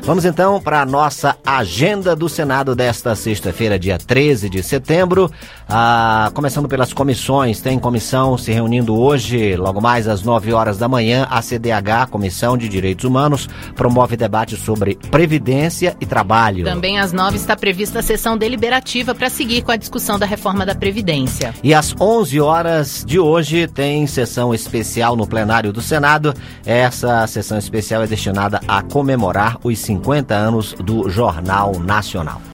Vamos então para a nossa agenda do Senado desta sexta-feira, dia 13 de setembro. Começando pelas comissões, tem comissão se reunindo hoje, logo mais às 9 horas da manhã. A CDH, Comissão de Direitos Humanos, promove debate sobre Previdência e Trabalho. Também às 9 está prevista a sessão deliberativa para seguir com a discussão da reforma da Previdência. E às 11 horas de hoje tem sessão especial no plenário do Senado. Essa sessão especial é destinada a comemorar os 50 anos do Jornal Nacional.